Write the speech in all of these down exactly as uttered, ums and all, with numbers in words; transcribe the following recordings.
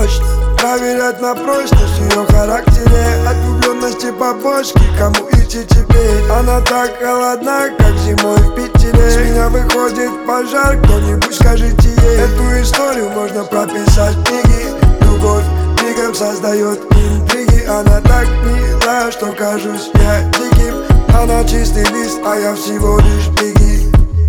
точно проверять на прочность в ее характере. От влюбленности побочки, кому идти теперь? Она так холодна, как зимой в Питере. С меня выходит пожар, кто-нибудь скажите ей. Эту историю можно прописать в книге. Любовь мигом создает интриги. Она так мила, что кажусь я диким. Она чистый лист, а я всего лишь беги.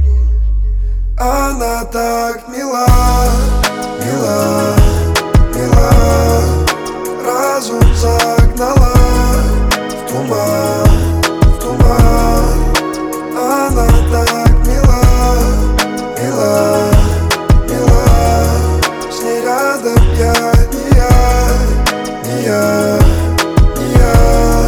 Она так мила, мила, мила. Разум загнала в туман, в туман. Она так мила, мила, мила. С ней рядом я, не я, не я, не я.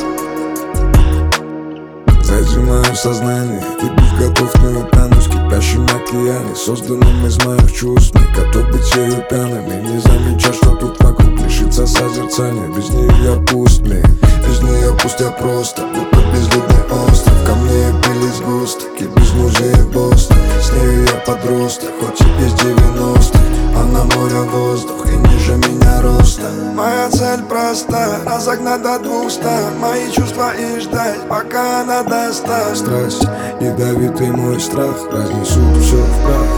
Зажимаю в сознании, выпив готов не утонуть в кипящем океане, созданным из моих чувств. Не готов быть ею пьяным и не замечать, что тут вокруг лишится созерцания. Без нее я пуст, мне, без нее пусть я просто будто безлюдный остров. Ко мне пили сгустки, без мужей Бостон. С нею я подросток, хоть и без девяностых. Она море, воздух и ниже меня роста. Моя цель проста, разогнать до двухста мои чувства и ждать, пока она даст. Страсть, ядовитый мой страх, разнесут все в прах.